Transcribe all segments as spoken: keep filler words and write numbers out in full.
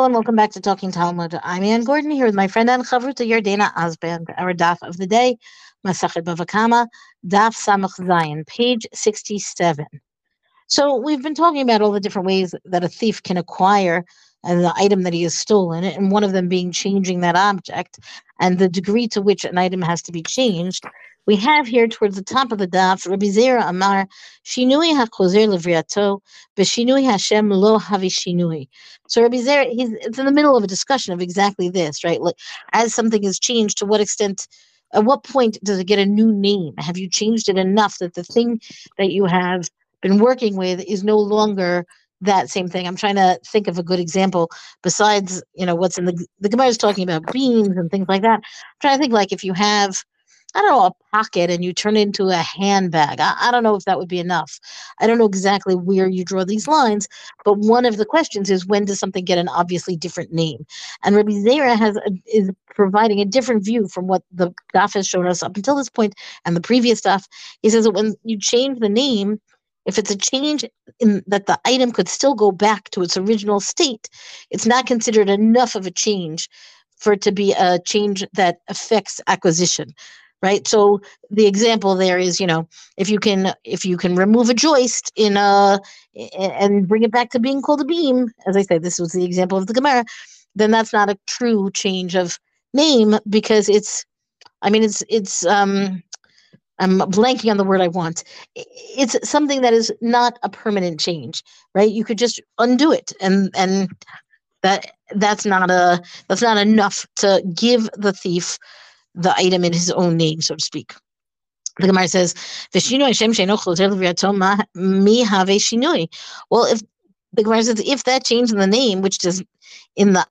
Hello and welcome back to Talking Talmud. I'm Ann Gordon here with my friend and Chavruta Yardena Osband. Our daf of the day, Masachet Bava Kama, daf Samach Zayin, page sixty-seven. So we've been talking about all the different ways that a thief can acquire uh, the item that he has stolen, and one of them being changing that object, and the degree to which an item has to be changed. We have here towards the top of the daf, Rabbi Zera Amar, Shinui HaChozer Levriato, Beshinui Hashem Lo Havi Shinui. So Rabbi Zera, he's it's in the middle of a discussion of exactly this, right? Like, as something is changed, to what extent, at what point does it get a new name? Have you changed it enough that the thing that you have been working with is no longer that same thing? I'm trying to think of a good example besides, you know, what's in the the Gemara is talking about beams and things like that. I'm trying to think, like, if you have, I don't know, a pocket and you turn it into a handbag. I, I don't know if that would be enough. I don't know exactly where you draw these lines, but one of the questions is, when does something get an obviously different name? And Rabbi Zera has a, is providing a different view from what the daf has shown us up until this point and the previous stuff. He says that when you change the name, if it's a change in that the item could still go back to its original state, it's not considered enough of a change for it to be a change that affects acquisition, right? So the example there is, you know, if you can if you can remove a joist in a and bring it back to being called a beam, as I said, this was the example of the Gemara, then that's not a true change of name, because it's, I mean, it's it's um I'm blanking on the word I want. It's something that is not a permanent change, right? You could just undo it, and and that that's not a that's not enough to give the thief the item in his own name, so to speak. The Gemara says, "V'shinui Hashem she'eno chozer l'vriyato ma mi have shinui." Well, if the Gemara says, if that change in the name, which does in the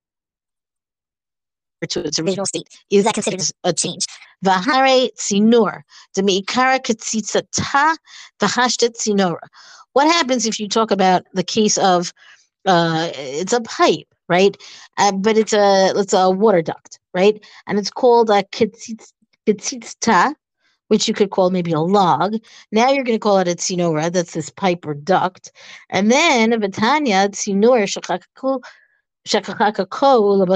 to its original state, is that considered a change? V'hare tzinur demiikara ketzitzata v'hashtet tzinora. What happens if you talk about the case of uh, it's a pipe, right? Uh, but it's a it's a water duct, right? And it's called a ketzitzta, which you could call maybe a log. Now you're going to call it a tzinora. That's this pipe or duct. And then v'tanya tzinor shachakaku. So we're going to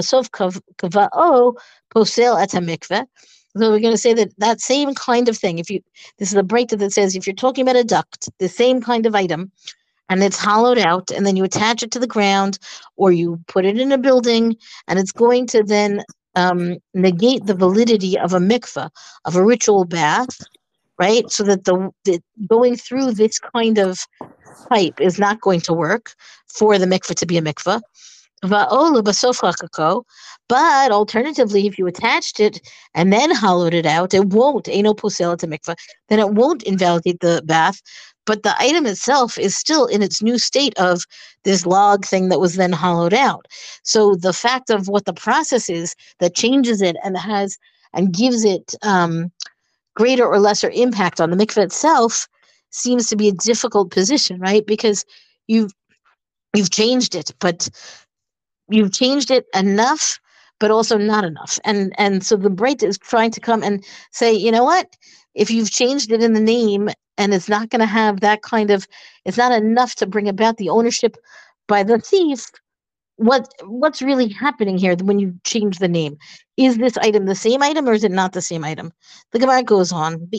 say that that same kind of thing, if you, this is the breakdown that says, if you're talking about a duct, the same kind of item, and it's hollowed out, and then you attach it to the ground, or you put it in a building, and it's going to then um, negate the validity of a mikveh, of a ritual bath, right? So that the, the going through this kind of pipe is not going to work for the mikveh to be a mikveh. But alternatively, if you attached it and then hollowed it out, it won't, eno posel to mikvah, then it won't invalidate the bath, but the item itself is still in its new state of this log thing that was then hollowed out. So the fact of what the process is that changes it and has and gives it um, greater or lesser impact on the mikvah itself seems to be a difficult position, right? Because you've you've changed it, but you've changed it enough, but also not enough. And and so the Breita is trying to come and say, you know what? If you've changed it in the name and it's not going to have that kind of, it's not enough to bring about the ownership by the thief, what what's really happening here when you change the name? Is this item the same item or is it not the same item? The Gemara goes on.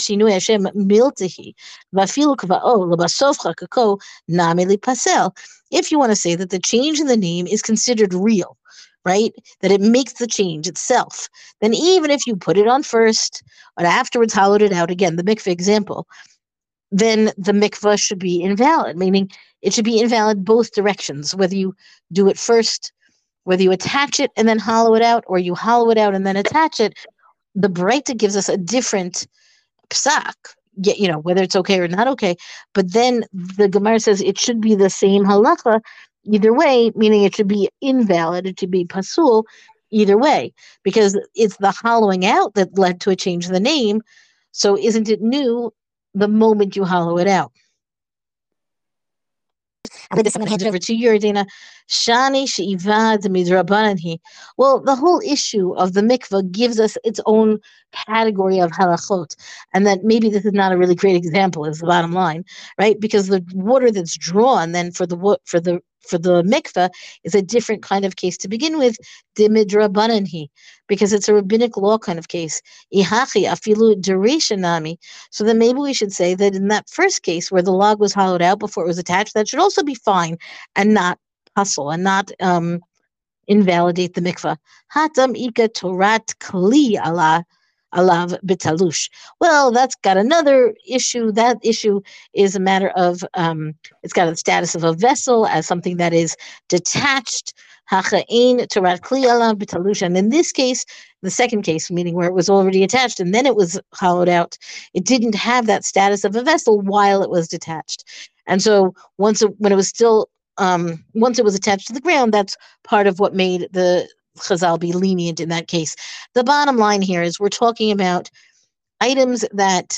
If you want to say that the change in the name is considered real, right, that it makes the change itself, then even if you put it on first and afterwards hollowed it out, again, the mikveh example, then the mikveh should be invalid, meaning it should be invalid both directions, whether you do it first, whether you attach it and then hollow it out, or you hollow it out and then attach it. The Breita gives us a different psak, you know, whether it's okay or not okay. But then the Gemara says it should be the same halacha either way, meaning it should be invalid, it should be pasul either way, because it's the hollowing out that led to a change in the name. So isn't it new the moment you hollow it out? I think this, I'm going to hand it over to you, Dana. Shani she'ivad midrabanan. Well, the whole issue of the mikvah gives us its own category of halachot, and that maybe this is not a really great example. Is the bottom line, right? Because the water that's drawn then for the for the for the mikvah is a different kind of case to begin with, dimidrabanan, because it's a rabbinic law kind of case. Ihachi afilu dereshanami. So then maybe we should say that in that first case where the log was hollowed out before it was attached, that should also be fine and not hustle and not um, invalidate the mikvah. Hatam ika torat kli ala alav bitalush. Well, that's got another issue. That issue is a matter of um, it's got a status of a vessel as something that is detached. Hacha'in torat kli alav bitalush. And in this case, the second case, meaning where it was already attached and then it was hollowed out, it didn't have that status of a vessel while it was detached. And so once it, when it was still um, once it was attached to the ground, that's part of what made the Chazal be lenient in that case. The bottom line here is we're talking about items that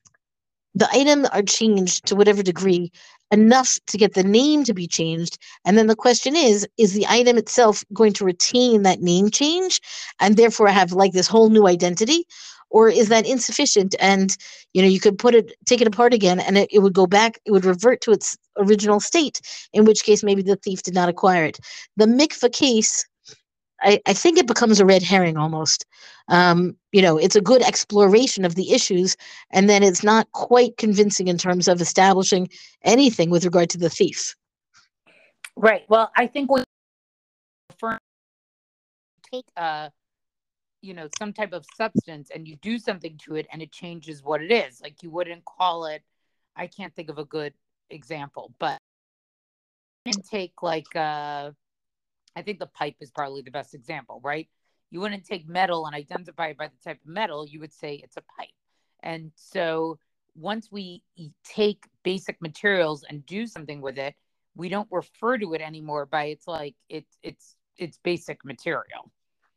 the item are changed to whatever degree enough to get the name to be changed. And then the question is, is the item itself going to retain that name change and therefore have like this whole new identity? Or is that insufficient? And, you know, you could put it, take it apart again and it, it would go back, it would revert to its original state, in which case maybe the thief did not acquire it. The mikvah case, I, I think it becomes a red herring almost. Um, you know, it's a good exploration of the issues, and then it's not quite convincing in terms of establishing anything with regard to the thief. Right. Well, I think when you take a, you know, some type of substance and you do something to it and it changes what it is, like you wouldn't call it, I can't think of a good example, but you can take like, uh, I think the pipe is probably the best example, right? You wouldn't take metal and identify it by the type of metal. You would say it's a pipe. And so once we take basic materials and do something with it, we don't refer to it anymore by it's like it's it's it's basic material.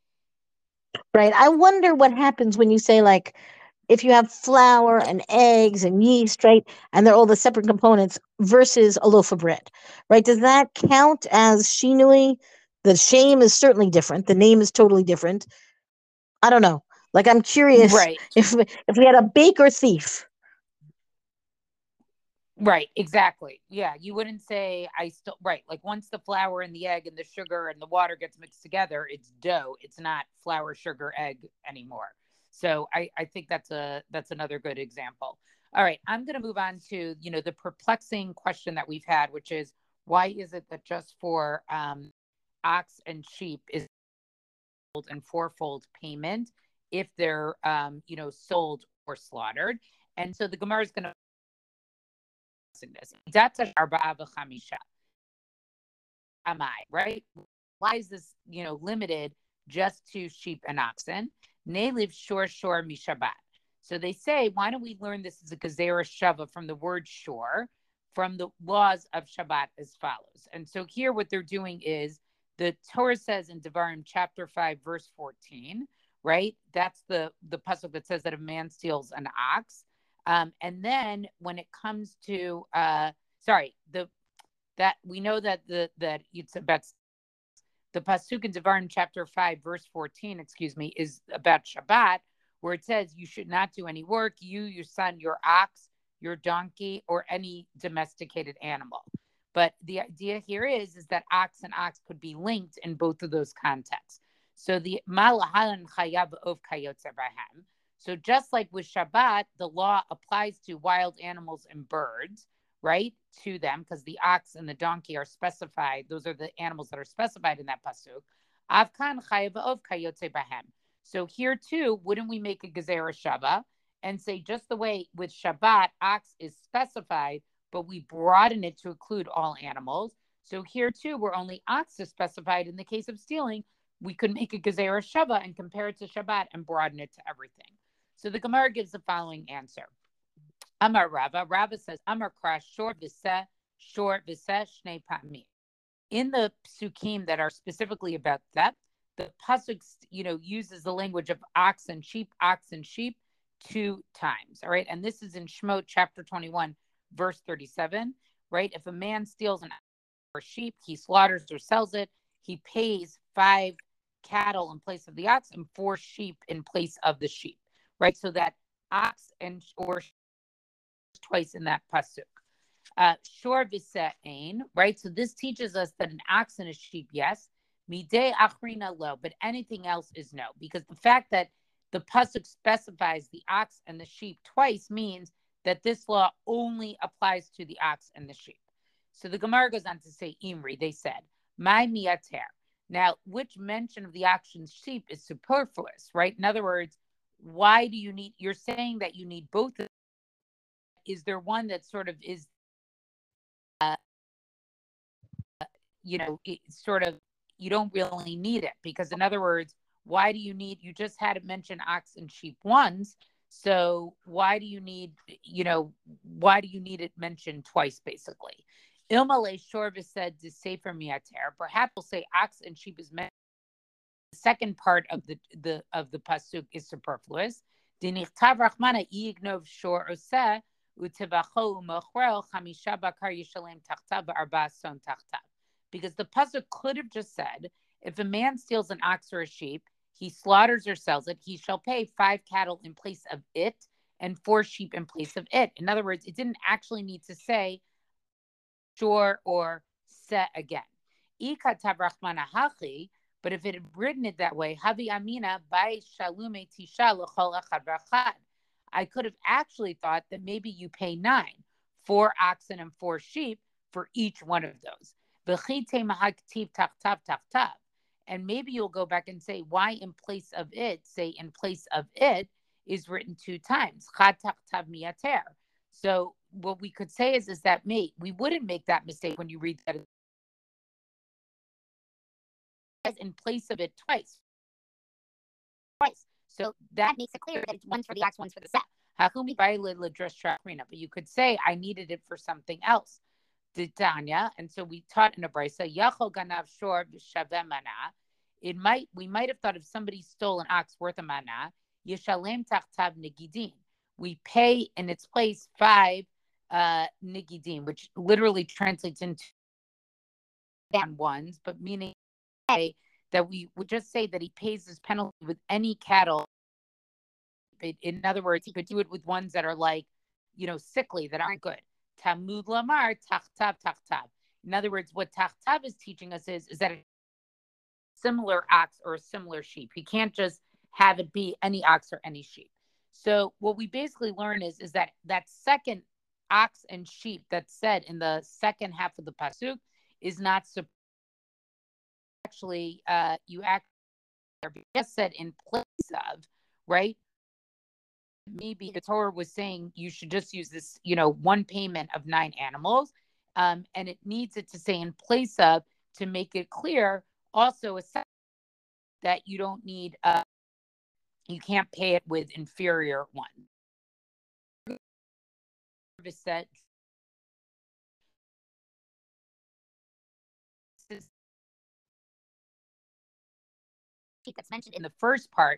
Right. I wonder what happens when you say like if you have flour and eggs and yeast, right, and they're all the separate components versus a loaf of bread, right? Does that count as shinui? The shame is certainly different. The name is totally different. I don't know. Like I'm curious Right. if if we had a baker thief. Right, exactly. Yeah, you wouldn't say I still right. Like once the flour and the egg and the sugar and the water gets mixed together, it's dough. It's not flour, sugar, egg anymore. So I I think that's a that's another good example. All right, I'm going to move on to, you know, the perplexing question that we've had, which is why is it that just for um ox and sheep is and fourfold payment if they're um you know sold or slaughtered? And so the Gemara is going to this. Am I right? Why is this, you know, limited just to sheep and oxen? Neliv shor shor mishabat. So they say, why don't we learn this as a gezerah shava from the word shor, from the laws of Shabbat as follows. And so here what they're doing is the Torah says in Devarim chapter five, verse fourteen, right? That's the, the pasuk that says that a man steals an ox. Um, and then when it comes to, uh, sorry, the that we know that the that it's about the pasuk in Devarim chapter five, verse fourteen, excuse me, is about Shabbat, where it says you should not do any work, you, your son, your ox, your donkey, or any domesticated animal. But the idea here is is that ox and ox could be linked in both of those contexts. So the malahalan chayav of kayotze bahem. So just like with Shabbat, the law applies to wild animals and birds, right, to them, because the ox and the donkey are specified. Those are the animals that are specified in that pasuk. Avkan chayav of kayotze bahem. So here too, wouldn't we make a gezerah shava and say just the way with Shabbat, ox is specified, but we broaden it to include all animals. So here too, where only ox is specified in the case of stealing, we could make a gezerah shava and compare it to Shabbat and broaden it to everything. So the Gemara gives the following answer. Amar Rava. Rava says, Amar Krash, short v'seh, short v'seh, shnei pa'amim. In the psukim that are specifically about that, the pasuk, you know, uses the language of ox and sheep, ox and sheep two times. All right. And this is in Shemot chapter twenty-one, verse thirty-seven, right? If a man steals an or sheep, he slaughters or sells it, he pays five cattle in place of the ox and four sheep in place of the sheep, right? So that ox and or twice in that pasuk. Uh, shor v'se'ain, right? So this teaches us that an ox and a sheep, yes, midei achrina lo, but anything else is no, because the fact that the pasuk specifies the ox and the sheep twice means that this law only applies to the ox and the sheep. So the Gemara goes on to say, Imri, they said, my miater. Now, which mention of the ox and sheep is superfluous, right? In other words, why do you need, you're saying that you need both of them. Is there one that sort of is, uh, you know, it's sort of, you don't really need it? Because in other words, why do you need, you just had to mention ox and sheep once. So why do you need, you know, why do you need it mentioned twice, basically? Ilmale Shorvis said to Sefer Miater, perhaps we'll say ox and sheep is mentioned. The second part of the, the of the pasuk is superfluous. Dinichtav Rachmana Ignov Shor Oseh Utevacho Umochrel Chamisha Bakar Yishalem Tachtav Arba Son Tachtav. Because the pasuk could have just said, if a man steals an ox or a sheep, he slaughters or sells it, he shall pay five cattle in place of it and four sheep in place of it. In other words, it didn't actually need to say shor or se again. Ikatav Rachmana Hachi. But if it had written it that way, Havi Amina by Shalume Tisha L'chol Echad V'Echad, I could have actually thought that maybe you pay nine, four oxen and four sheep for each one of those. V'chite mahaktiv tachtav tachtav. And maybe you'll go back and say, why in place of it, say in place of it, is written two times. Chad tachtav miater. So what we could say is, is that me, we wouldn't make that mistake when you read that in place of it twice. Twice. So that makes it clear that it's one's for the ox, one's for the set. But you could say, I needed it for something else. Titania, and so we taught in a brisa, Yachol ganav shor v'shaveh mana. It might, we might have thought if somebody stole an ox worth a mana, Yeshalem tachtav nigidin. We pay in its place five uh, nigidin, which literally translates into ones, but meaning that we would just say that he pays his penalty with any cattle. In other words, he could do it with ones that are like, you know, sickly, that aren't good. Tamud lamar tachtav tachtav. In other words, what tachtav is teaching us is, is that a similar ox or a similar sheep. He can't just have it be any ox or any sheep. So what we basically learn is, is that that second ox and sheep that's said in the second half of the pasuk is not supposed. Actually, uh, you actually just said in place of, right? Maybe the Torah was saying you should just use this, you know, one payment of nine animals. Um, and it needs it to say in place of, to make it clear also a that you don't need, uh, you can't pay it with inferior one. That's mentioned in the first part.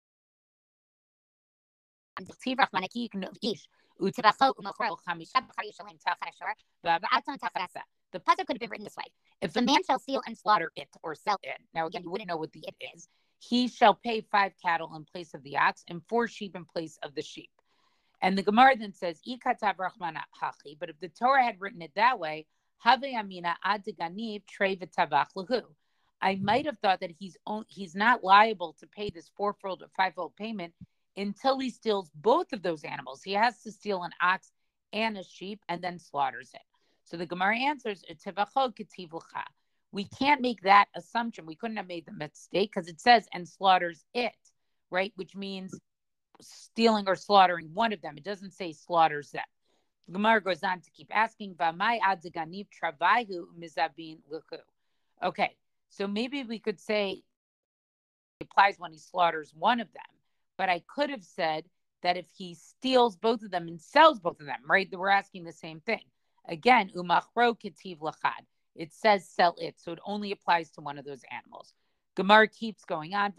The pasuk could have been written this way: if a man shall steal and slaughter it or sell it, now again, you wouldn't know what the it is, he shall pay five cattle in place of the ox and four sheep in place of the sheep. And the Gemara then says, Ikatav Rachmana Hachi, but if the Torah had written it that way, Have Amina ad ganiv trei v'tavach lahu. I might have thought that he's on, he's not liable to pay this fourfold or fivefold payment until he steals both of those animals. He has to steal an ox and a sheep and then slaughters it. So the Gemara answers, we can't make that assumption. We couldn't have made the mistake because it says, and slaughters it, right? Which means stealing or slaughtering one of them. It doesn't say slaughters them. The Gemara goes on to keep asking, okay, so maybe we could say it applies when he slaughters one of them. But I could have said that if he steals both of them and sells both of them, right? We're asking the same thing. Again, umachro ketiv lachad. It says sell it, so it only applies to one of those animals. Gemara keeps going on.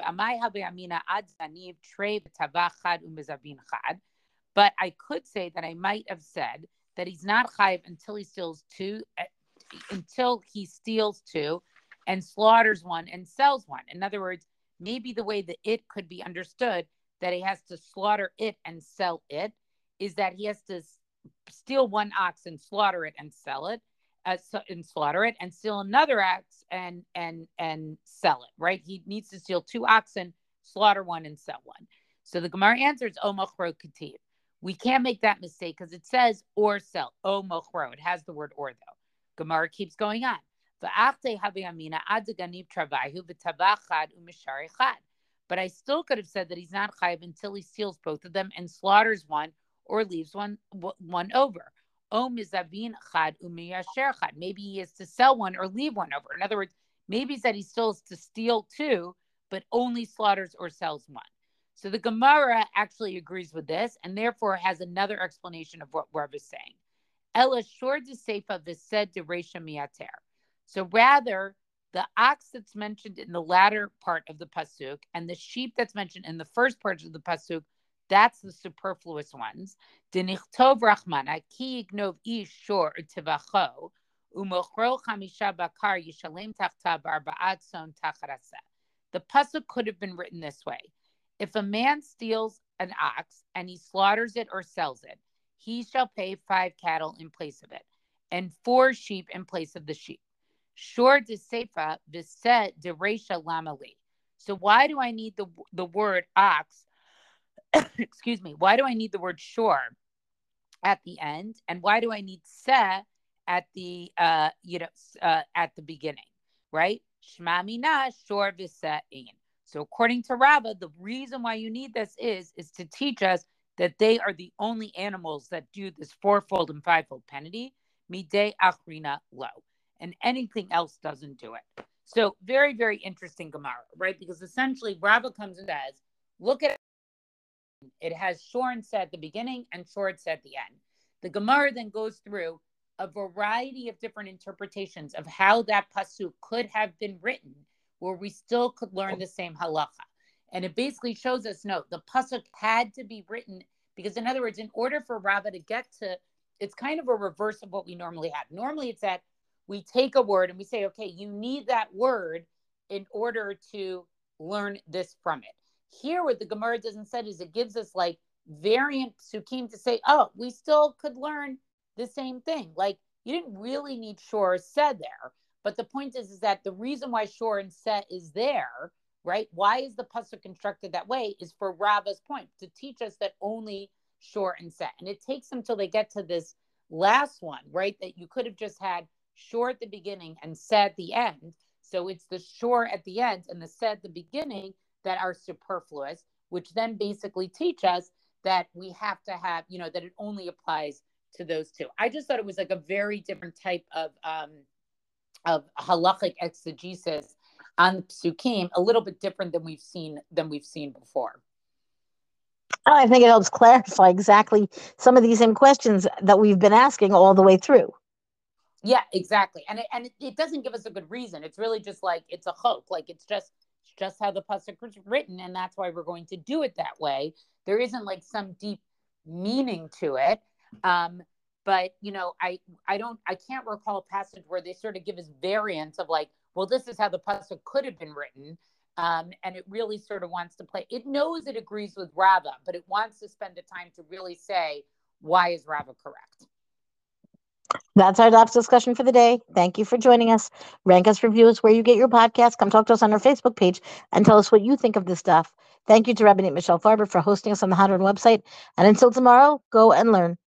But I could say that I might have said that he's not chayiv until he steals two until he steals two and slaughters one and sells one. In other words, maybe the way that it could be understood that he has to slaughter it and sell it is that he has to steal one ox and slaughter it and sell it, uh, and slaughter it and steal another ox and and and sell it. Right? He needs to steal two oxen, slaughter one, and sell one. So the Gemara answers, O mochro kativ. We can't make that mistake because it says or sell. O mochro. It has the word or though. Gemara keeps going on. But I still could have said that he's not chayiv until he steals both of them and slaughters one or leaves one one over. Maybe he has to sell one or leave one over. In other words, maybe he said he still has to steal two, but only slaughters or sells one. So the Gemara actually agrees with this and therefore has another explanation of what Rav is saying. Ela shor de seifa v'sed de reisha miater. So rather, the ox that's mentioned in the latter part of the pasuk and the sheep that's mentioned in the first part of the pasuk, that's the superfluous ones. Denichtov rachmana ki ignov ish shor tivacho umochro chamisha bakar yishalem tachta barba'at son tacharasa. The pasuk could have been written this way. If a man steals an ox and he slaughters it or sells it, he shall pay five cattle in place of it and four sheep in place of the sheep. Shor de seifa v'set de reisha lamali. So why do I need the the word ox? Excuse me. Why do I need the word shor at the end, and why do I need se at the uh you know uh, at the beginning? Right? Shma mina shor v'set ein. So according to Rava, the reason why you need this is, is to teach us that they are the only animals that do this fourfold and fivefold penalty, midei achrina lo, and anything else doesn't do it. So very, very interesting Gemara, right? Because essentially Rava comes and says, look at it. It has shor and se at the beginning and shor and se at the end. The Gemara then goes through a variety of different interpretations of how that pasuk could have been written, where we still could learn the same halacha. And it basically shows us, no, the pasuk had to be written because, in other words, in order for Rava to get to, it's kind of a reverse of what we normally have. Normally it's that we take a word and we say, okay, you need that word in order to learn this from it. Here, what the Gemara doesn't say is it gives us like variant psukim to say, oh, we still could learn the same thing. Like you didn't really need shor said there. But the point is, is that the reason why shor and set is there, right? Why is the pasuk constructed that way? Is for Rava's point to teach us that only shor and set, and it takes them until they get to this last one, right? That you could have just had shor at the beginning and set at the end. So it's the shor at the end and the set at the beginning that are superfluous, which then basically teach us that we have to have, you know, that it only applies to those two. I just thought it was like a very different type of um, of halachic exegesis on psukim, a little bit different than we've seen than we've seen before. Oh, I think it helps clarify exactly some of these same questions that we've been asking all the way through. Yeah, exactly. And it, and it, it doesn't give us a good reason. It's really just like it's a chok. Like it's just it's just how the pasuk was written, and that's why we're going to do it that way. There isn't like some deep meaning to it. Um, But, you know, I I don't I can't recall a passage where they sort of give us variants of like, well, this is how the pasuk could have been written. Um, and it really sort of wants to play. It knows it agrees with Rava, but it wants to spend the time to really say, why is Rava correct? That's our Daf's discussion for the day. Thank you for joining us. Rank us, review us where you get your podcast. Come talk to us on our Facebook page and tell us what you think of this stuff. Thank you to Rabbanit Michelle Farber for hosting us on the Hadron website. And until tomorrow, go and learn.